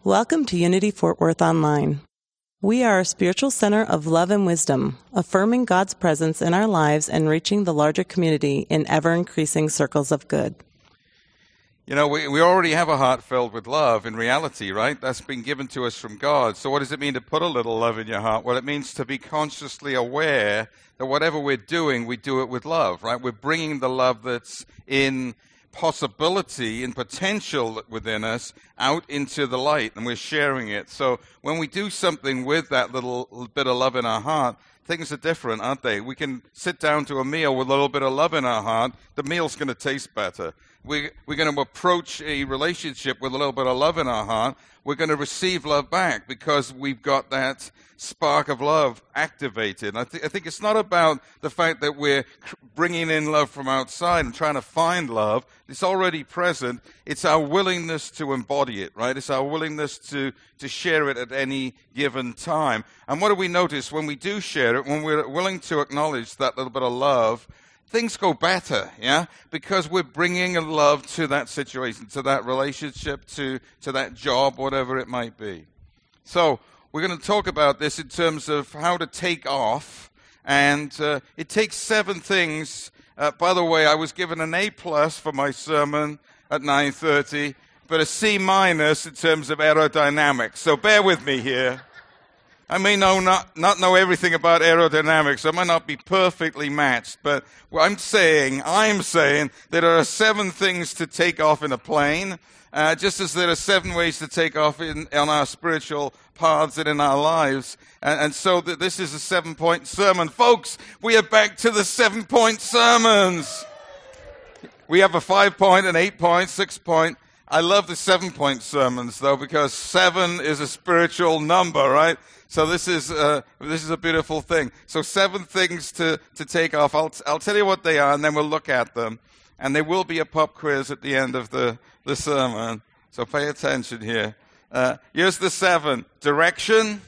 Welcome to Unity Fort Worth Online. We are a spiritual center of love and wisdom, affirming God's presence in our lives and reaching the larger community in ever-increasing circles of good. You know, we already have a heart filled with love in reality, right? That's been given to us from God. So what does it mean to put a little love in your heart? Well, it means to be consciously aware that whatever we're doing, we do it with love, right? We're bringing the love that's in possibility and potential within us out into the light, and we're sharing it. So when we do something with that little bit of love in our heart, things are different, aren't they? We can sit down to a meal with a little bit of love in our heart. The meal's going to taste better. We're going to approach a relationship with a little bit of love in our heart. We're going to receive love back because we've got that spark of love activated. I think it's not about the fact that we're bringing in love from outside and trying to find love. It's already present. It's our willingness to embody it, right? It's our willingness to share it at any given time. And what do we notice when we do share it, when we're willing to acknowledge that little bit of love? Things go better, yeah? Because we're bringing a love to that situation, to that relationship, to that job, whatever it might be. So we're going to talk about this in terms of how to take off. And it takes 7 things. By the way, I was given an A+ for my sermon at 9:30, but a C- in terms of aerodynamics. So bear with me here. I may not know everything about aerodynamics. I might not be perfectly matched, but what I'm saying that there are 7 things to take off in a plane, just as there are 7 ways to take off on our spiritual paths and in our lives. And so this is a 7-point sermon. Folks, we are back to the 7-point sermons. We have a 5-point, an 8-point, 6-point. I love the 7-point sermons, though, because 7 is a spiritual number, right? So this is a beautiful thing. So 7 things to take off. I'll tell you what they are, and then we'll look at them. And there will be a pop quiz at the end of the sermon. So pay attention here. Here's the 7. Direction,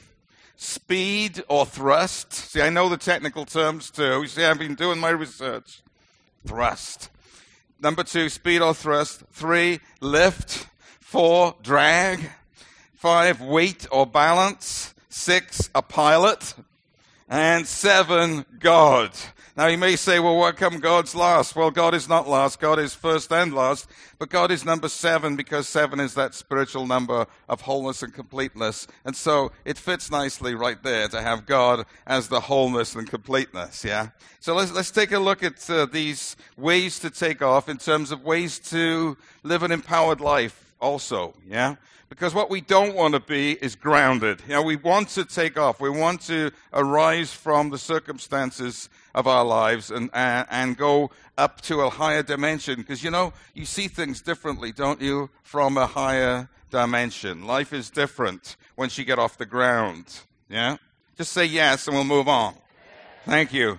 speed or thrust. See, I know the technical terms too. You see, I've been doing my research. Thrust. Number 2, speed or thrust. 3, lift. 4, drag. 5, weight or balance. 6, a pilot. And 7, God. Now you may say, well, what come God's last? Well, God is not last. God is first and last. But God is number 7 because 7 is that spiritual number of wholeness and completeness. And so it fits nicely right there to have God as the wholeness and completeness, yeah? So let's take a look at these ways to take off in terms of ways to live an empowered life also, yeah? Because what we don't want to be is grounded. You know, we want to take off. We want to arise from the circumstances of our lives and go up to a higher dimension. Because, you know, you see things differently, don't you, from a higher dimension. Life is different once you get off the ground. Yeah? Just say yes and we'll move on. Thank you.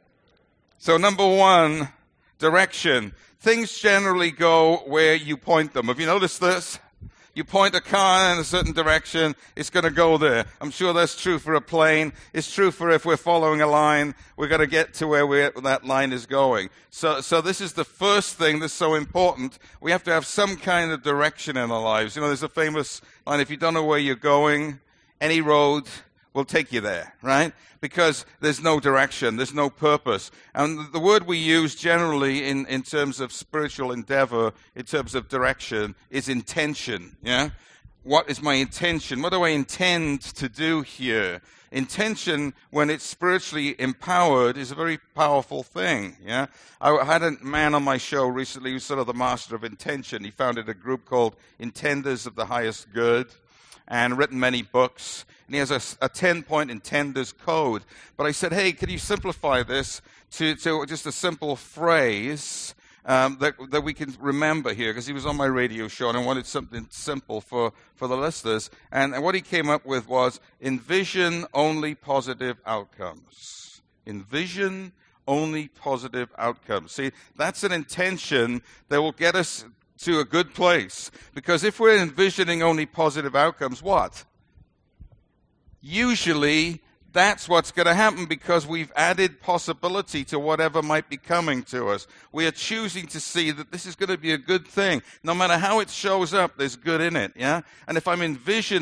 So number 1, direction. Things generally go where you point them. Have you noticed this? You point a car in a certain direction, it's going to go there. I'm sure that's true for a plane. It's true for if we're following a line, we're going to get to where that line is going. So this is the first thing that's so important. We have to have some kind of direction in our lives. You know, there's a famous line, if you don't know where you're going, any road will take you there, right? Because there's no direction, there's no purpose. And the word we use generally in terms of spiritual endeavor, in terms of direction, is intention, yeah? What is my intention? What do I intend to do here? Intention, when it's spiritually empowered, is a very powerful thing, yeah? I had a man on my show recently who's sort of the master of intention. He founded a group called Intenders of the Highest Good, and written many books, and he has a 10-point intenders code. But I said, hey, could you simplify this to just a simple phrase that we can remember here? Because he was on my radio show, and I wanted something simple for the listeners. And what he came up with was, envision only positive outcomes. Envision only positive outcomes. See, that's an intention that will get us to a good place. Because if we're envisioning only positive outcomes, what? Usually That's what's going to happen because we've added possibility to whatever might be coming to us. We are choosing to see that this is going to be a good thing. No matter how it shows up, there's good in it, yeah? And if I'm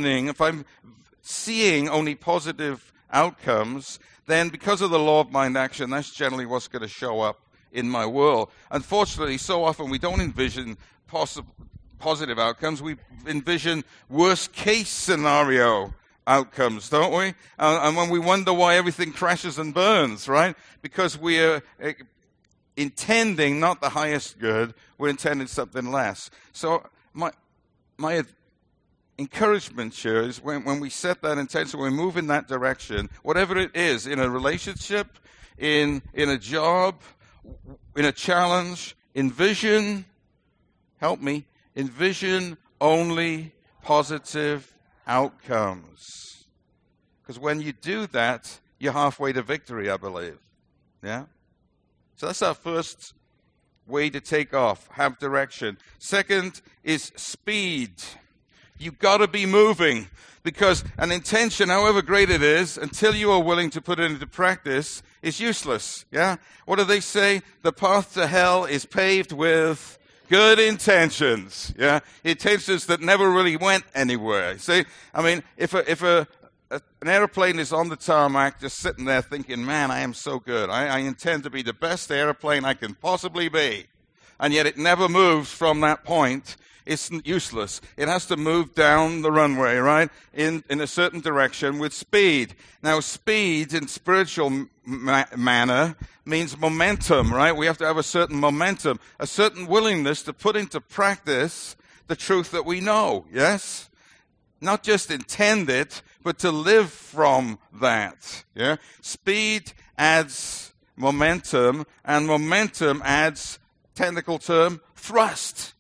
seeing only positive outcomes, then because of the law of mind action, that's generally what's going to show up in my world. Unfortunately, so often we don't envision positive outcomes. We envision worst case scenario outcomes, don't we? And when we wonder why everything crashes and burns, right? Because we are intending not the highest good, we're intending something less. So my encouragement here is when we set that intention, we move in that direction, whatever it is, in a relationship, in a job, in a challenge, envision only positive outcomes. Because when you do that, you're halfway to victory, I believe. Yeah? So that's our first way to take off, have direction. Second is speed. You've got to be moving, because an intention, however great it is, until you are willing to put it into practice, is useless. Yeah? What do they say? The path to hell is paved with good intentions. Yeah? Intentions that never really went anywhere. See? I mean, if an airplane is on the tarmac just sitting there thinking, man, I am so good. I intend to be the best airplane I can possibly be. And yet it never moves from that point. It's useless. It has to move down the runway, right, in a certain direction with speed. Now, speed in spiritual manner means momentum, right? We have to have a certain momentum, a certain willingness to put into practice the truth that we know, yes? Not just intend it, but to live from that, yeah? Speed adds momentum, and momentum adds, technical term, thrust.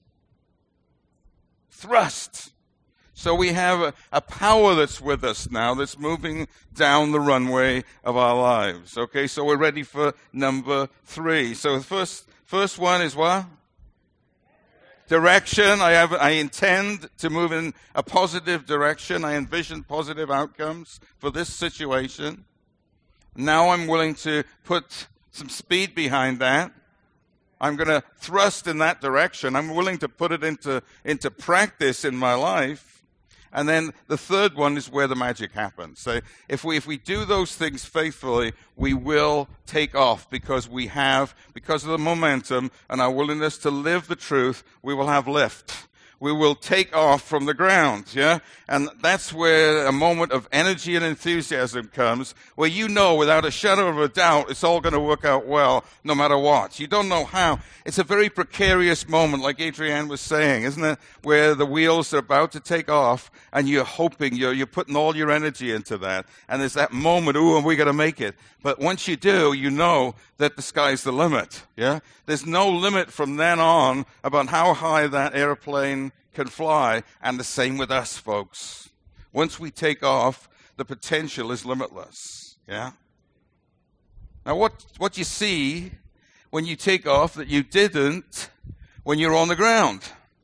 Thrust. So we have a power that's with us now that's moving down the runway of our lives. Okay, so we're ready for number 3. So the first one is what? Direction. I intend to move in a positive direction. I envision positive outcomes for this situation. Now I'm willing to put some speed behind that. I'm going to thrust in that direction. I'm willing to put it into practice in my life. And then the third one is where the magic happens. So if we do those things faithfully, we will take off because of the momentum and our willingness to live the truth, we will have lift. We will take off from the ground, yeah? And that's where a moment of energy and enthusiasm comes, where you know without a shadow of a doubt it's all going to work out well, no matter what. You don't know how. It's a very precarious moment, like Adrienne was saying, isn't it? Where the wheels are about to take off, and you're hoping, you're putting all your energy into that. And there's that moment, ooh, are we going to make it? But once you do, you know that the sky's the limit, yeah? There's no limit from then on about how high that airplane can fly, and the same with us, folks. Once we take off, the potential is limitless, yeah? Now, what you see when you take off that you didn't when you're on the ground?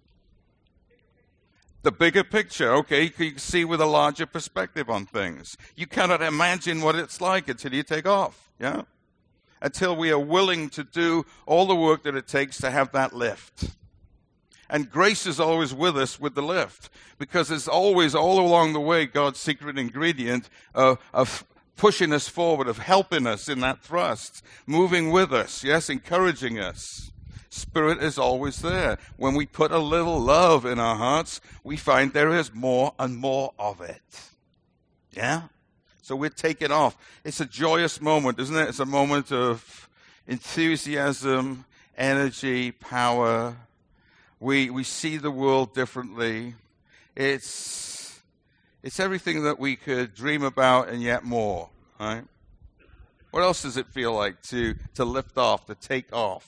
The bigger picture, okay, you can see with a larger perspective on things. You cannot imagine what it's like until you take off, yeah? Until we are willing to do all the work that it takes to have that lift. And grace is always with us with the lift, because it's always, all along the way, God's secret ingredient of pushing us forward, of helping us in that thrust, moving with us, yes, encouraging us. Spirit is always there. When we put a little love in our hearts, we find there is more and more of it. Yeah? So we're taking off. It's a joyous moment, isn't it? It's a moment of enthusiasm, energy, power. We see the world differently. It's everything that we could dream about and yet more, right? What else does it feel like to lift off, to take off?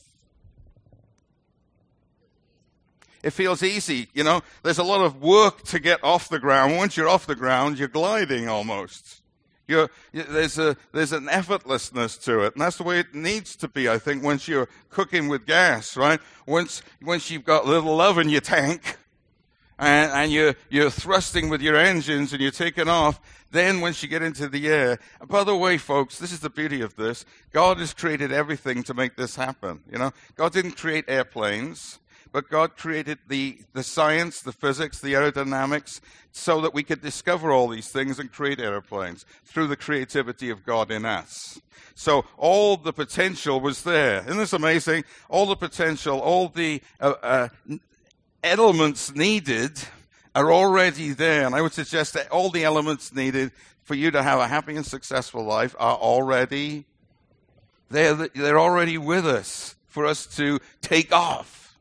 It feels easy, you know. There's a lot of work to get off the ground. Once you're off the ground, you're gliding almost. There's an effortlessness to it, and that's the way it needs to be, I think, once you're cooking with gas, right? Once you've got a little love in your tank, and you're thrusting with your engines and you're taking off, then once you get into the air, and by the way, folks, this is the beauty of this. God has created everything to make this happen. God didn't create airplanes, but God created the science, the physics, the aerodynamics, so that we could discover all these things and create airplanes through the creativity of God in us. So all the potential was there. Isn't this amazing? All the potential, all the elements needed are already there. And I would suggest that all the elements needed for you to have a happy and successful life are already there. They're already with us for us to take off.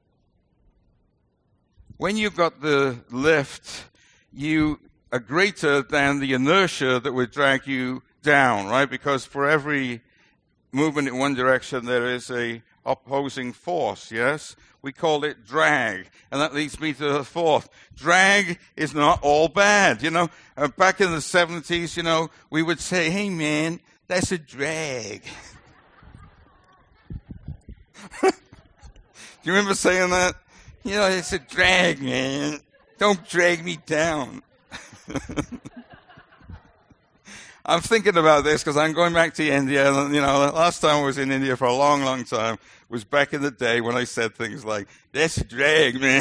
When you've got the lift, you are greater than the inertia that would drag you down, right? Because for every movement in one direction, there is a opposing force, yes? We call it drag. And that leads me to the fourth. Drag is not all bad. Back in the 70s, we would say, hey, man, that's a drag. Do you remember saying that? It's a drag, man. Don't drag me down. I'm thinking about this because I'm going back to India. And, the last time I was in India for a long, long time was back in the day when I said things like, that's a drag, man.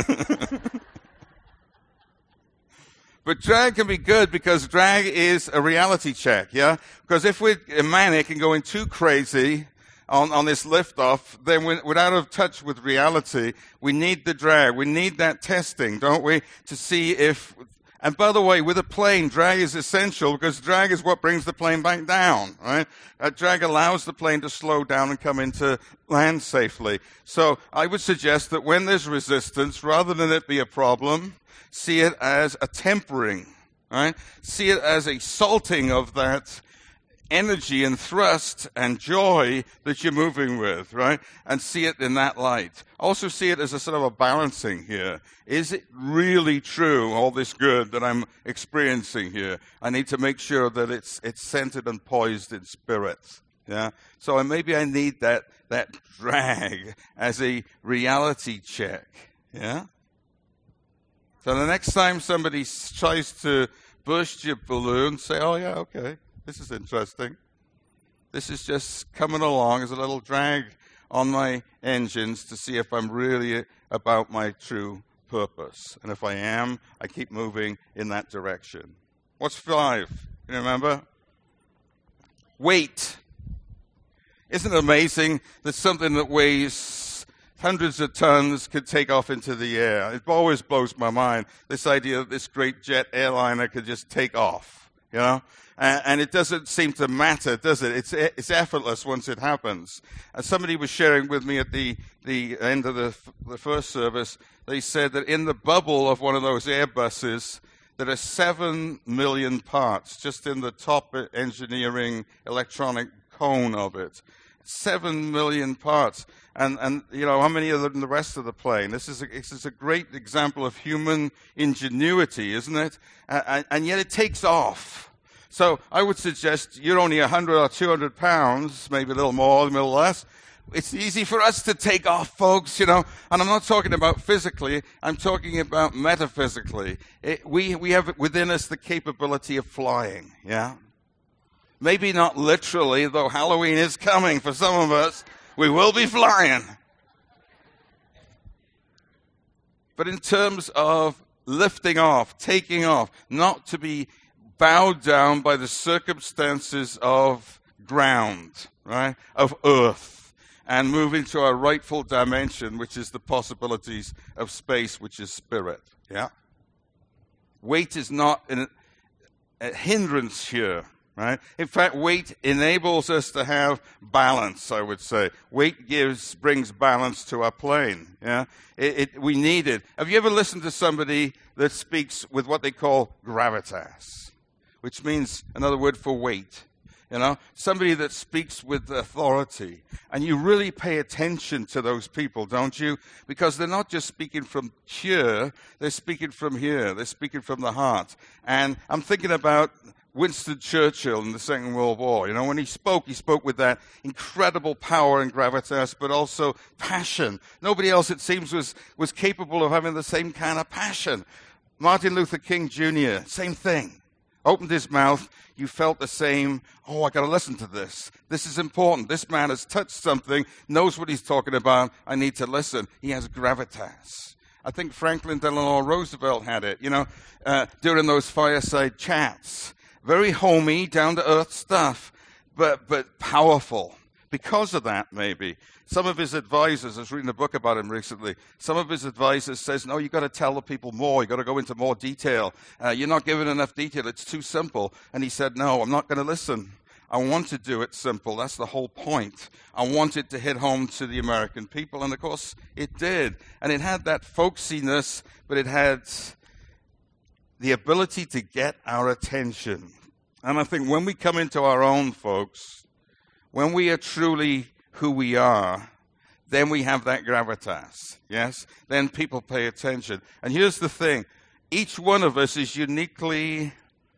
But drag can be good because drag is a reality check, yeah? Because if we're manic and going too crazy on this liftoff, then we're out of touch with reality. We need the drag. We need that testing, don't we, to see if... And by the way, with a plane, drag is essential because drag is what brings the plane back down, right? Drag allows the plane to slow down and come into land safely. So I would suggest that when there's resistance, rather than it be a problem, see it as a tempering, right? See it as a salting of that energy and thrust and joy that you're moving with, right? And see it in that light. Also see it as a sort of a balancing here. Is it really true, all this good that I'm experiencing here? I need to make sure that it's centered and poised in spirit. Yeah. So maybe I need that drag as a reality check. Yeah. So the next time somebody tries to burst your balloon, say, oh yeah, okay. This is interesting. This is just coming along as a little drag on my engines to see if I'm really about my true purpose. And if I am, I keep moving in that direction. What's 5? Can you remember? Weight. Isn't it amazing that something that weighs hundreds of tons could take off into the air? It always blows my mind, this idea that this great jet airliner could just take off, And it doesn't seem to matter, does it? It's effortless once it happens. And somebody was sharing with me at the end of the first service, they said that in the bubble of one of those Airbuses, there are 7 million parts, just in the top engineering electronic cone of it. 7 million parts. And how many are in the rest of the plane? This is a great example of human ingenuity, isn't it? And yet it takes off. So I would suggest you're only 100 or 200 pounds, maybe a little more, a little less. It's easy for us to take off, folks, And I'm not talking about physically. I'm talking about metaphysically. We have within us the capability of flying, yeah? Maybe not literally, though Halloween is coming for some of us. We will be flying. But in terms of lifting off, taking off, not to be bowed down by the circumstances of ground, right, of earth, and move into our rightful dimension, which is the possibilities of space, which is spirit, yeah? Weight is not a hindrance here, right? In fact, weight enables us to have balance, I would say. Weight brings balance to our plane, yeah? We need it. Have you ever listened to somebody that speaks with what they call gravitas? Which means another word for weight, somebody that speaks with authority. And you really pay attention to those people, don't you? Because they're not just speaking from here, they're speaking from here. They're speaking from the heart. And I'm thinking about Winston Churchill in the Second World War. You know, when he spoke with that incredible power and gravitas, but also passion. Nobody else, it seems, was capable of having the same kind of passion. Martin Luther King Jr., same thing. Opened his mouth, you felt the same, oh, I got to listen to this. This is important. This man has touched something, knows what he's talking about. I need to listen. He has gravitas. I think Franklin Delano Roosevelt had it, during those fireside chats. Very homey, down-to-earth stuff, but powerful. Because of that, maybe. Some of his advisors, I was reading a book about him recently, some of his advisors says, no, you've got to tell the people more. You've got to go into more detail. You're not giving enough detail. It's too simple. And he said, no, I'm not going to listen. I want to do it simple. That's the whole point. I want it to hit home to the American people. And, of course, it did. And it had that folksiness, but it had the ability to get our attention. And I think when we come into our own, folks, when we are truly who we are, then we have that gravitas, yes? Then people pay attention. And here's the thing. Each one of us is uniquely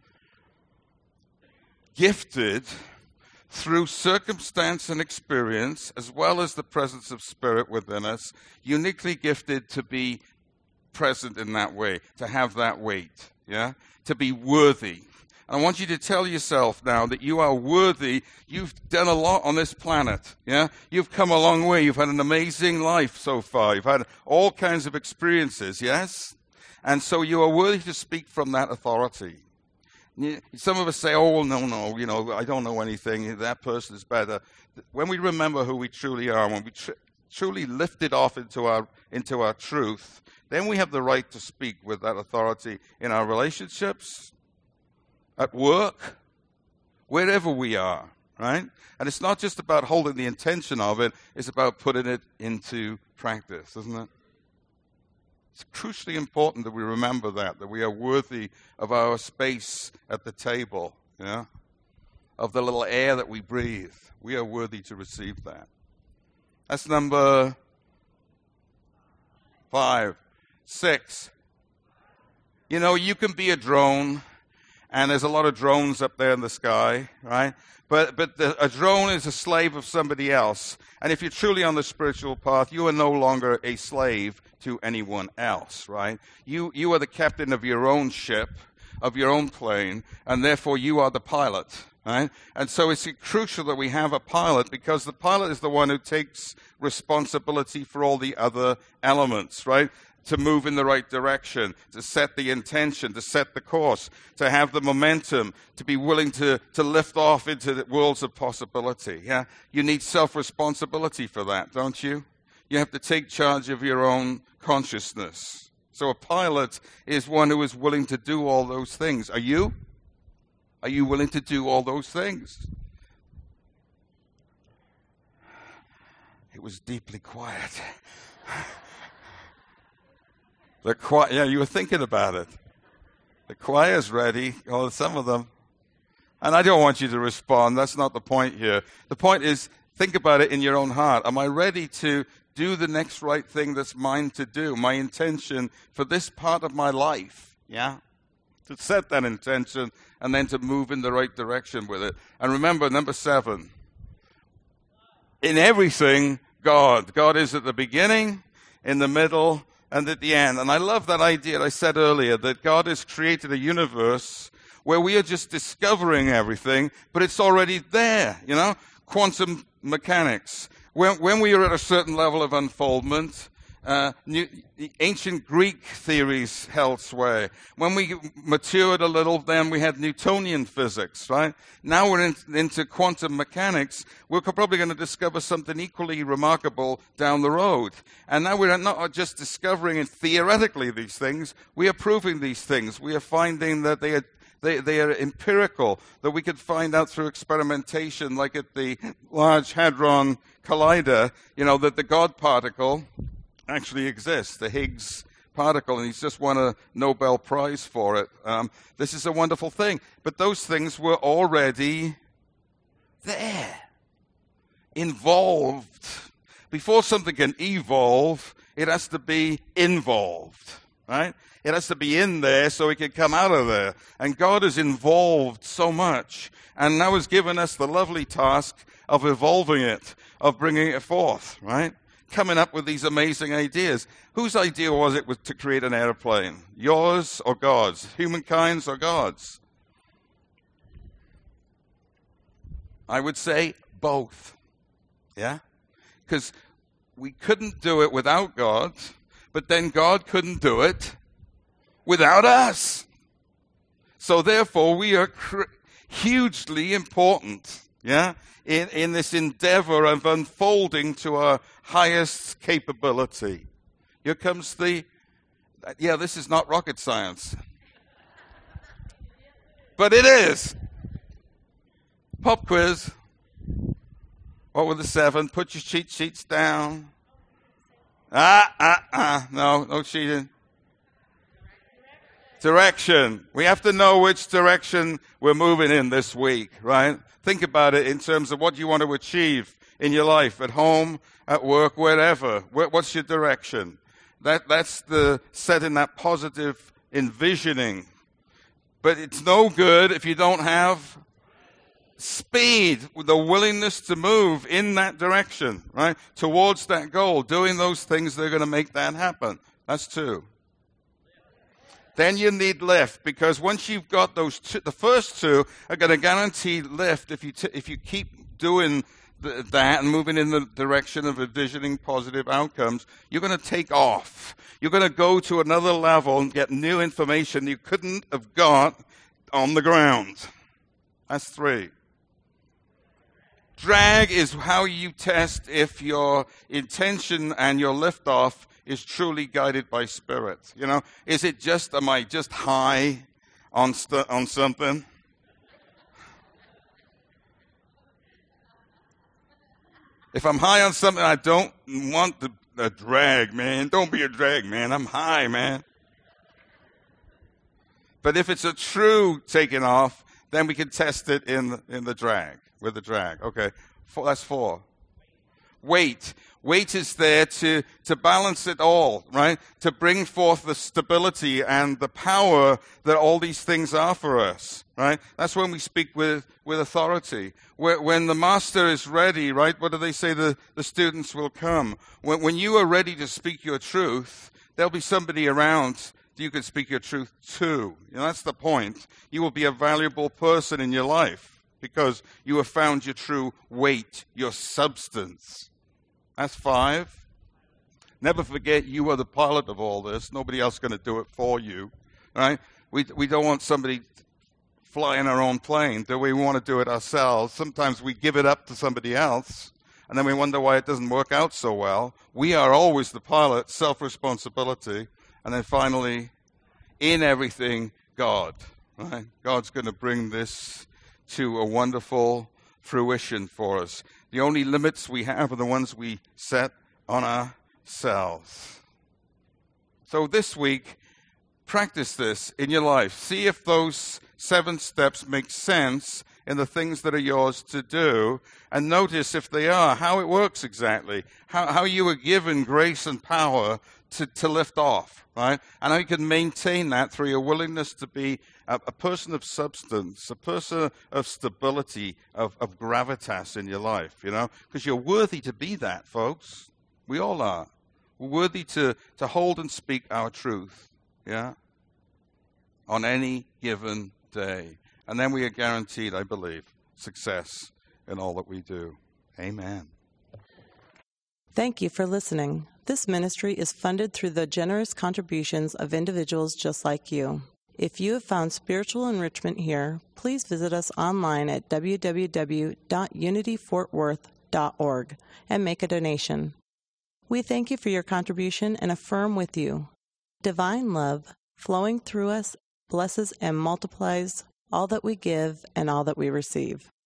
gifted through circumstance and experience, as well as the presence of Spirit within us, uniquely gifted to be present in that way, to have that weight, yeah? To be worthy. I want you to tell yourself now that you are worthy. You've done a lot on this planet, yeah? You've come a long way. You've had an amazing life so far. You've had all kinds of experiences, yes? And so you are worthy to speak from that authority. Some of us say, oh, no, I don't know anything. That person is better. When we remember who we truly are, when we truly lift it off into our truth, then we have the right to speak with that authority in our relationships, at work, wherever we are, right? And it's not just about holding the intention of it, it's about putting it into practice, isn't it? It's crucially important that we remember that we are worthy of our space at the table, yeah? Of the little air that we breathe. We are worthy to receive that. That's number 5. 6. You can be a drone. And there's a lot of drones up there in the sky, right? But a drone is a slave of somebody else. And if you're truly on the spiritual path, you are no longer a slave to anyone else, right? You are the captain of your own ship, of your own plane, and therefore you are the pilot, right? And so it's crucial that we have a pilot, because the pilot is the one who takes responsibility for all the other elements, right? To move in the right direction, to set the intention, to set the course, to have the momentum, to be willing to lift off into the worlds of possibility. Yeah, you need self-responsibility for that, don't you? You have to take charge of your own consciousness. So a pilot is one who is willing to do all those things. Are you? Are you willing to do all those things? It was deeply quiet. The choir, yeah, you were thinking about it. The choir's ready, or some of them. And I don't want you to respond. That's not the point here. The point is, think about it in your own heart. Am I ready to do the next right thing that's mine to do? My intention for this part of my life, yeah? To set that intention and then to move in the right direction with it. And remember, number 7. In everything, God. God is at the beginning, in the middle, and at the end. And I love that idea I said earlier, that God has created a universe where we are just discovering everything, but it's already there, Quantum mechanics. When we are at a certain level of unfoldment, ancient Greek theories held sway. When we matured a little, then we had Newtonian physics, right? Now we're into quantum mechanics. We're probably going to discover something equally remarkable down the road. And now we're not just discovering theoretically these things, we are proving these things. We are finding that they are empirical, that we could find out through experimentation, like at the Large Hadron Collider, that the God particle actually exists, the Higgs particle, and he's just won a Nobel Prize for it. This is a wonderful thing. But those things were already there, involved. Before something can evolve, it has to be involved. right? It has to be in there so it can come out of there. And God is involved so much. And now has given us the lovely task of evolving it, of bringing it forth, right? Coming up with these amazing ideas. Whose idea was it to create an airplane? Yours or God's? Humankind's or God's? I would say both. Yeah? Because we couldn't do it without God, but then God couldn't do it without us. So therefore, we are hugely important, yeah, in this endeavor of unfolding to our highest capability. Here comes this is not rocket science. But it is. Pop quiz. What were the 7? Put your cheat sheets down. No cheating. Direction. We have to know which direction we're moving in this week, right? Think about it in terms of what you want to achieve in your life, at home, at work, wherever. What's your direction? That's the setting that positive envisioning. But it's no good if you don't have speed, the willingness to move in that direction, right? Towards that goal, doing those things that are going to make that happen. That's 2. Then you need lift, because once you've got those 2, the first 2 are going to guarantee lift if you keep doing that and moving in the direction of envisioning positive outcomes. You're going to take off. You're going to go to another level and get new information you couldn't have got on the ground. That's 3. Drag is how you test if your intention and your liftoff is truly guided by Spirit. You know, is it just, am I just high on something? If I'm high on something, I don't want the drag, man. Don't be a drag, man. I'm high, man. But if it's a true taking off, then we can test it in the drag, with the drag. Okay, that's 4. Weight. Weight is there to balance it all, right? To bring forth the stability and the power that all these things are for us, right? That's when we speak with authority. When the master is ready, right, what do they say? The students will come. When you are ready to speak your truth, there'll be somebody around you can speak your truth to. You know, that's the point. You will be a valuable person in your life because you have found your true weight, your substance. That's 5. Never forget you are the pilot of all this. Nobody else is going to do it for you. Right? We don't want somebody flying our own plane. Do we want to do it ourselves? Sometimes we give it up to somebody else, and then we wonder why it doesn't work out so well. We are always the pilot, self-responsibility. And then finally, in everything, God. Right? God's going to bring this to a wonderful fruition for us. The only limits we have are the ones we set on ourselves. So this week, practice this in your life. See if those 7 steps make sense in the things that are yours to do, and notice if they are, how it works exactly, how you are given grace and power to lift off, right? And how you can maintain that through your willingness to be a person of substance, a person of stability, of gravitas in your life, you know? Because you're worthy to be that, folks. We all are. We're worthy to hold and speak our truth, yeah? On any given day. And then we are guaranteed, I believe, success in all that we do. Amen. Thank you for listening. This ministry is funded through the generous contributions of individuals just like you. If you have found spiritual enrichment here, please visit us online at www.unityfortworth.org and make a donation. We thank you for your contribution and affirm with you. Divine love flowing through us blesses and multiplies all that we give and all that we receive.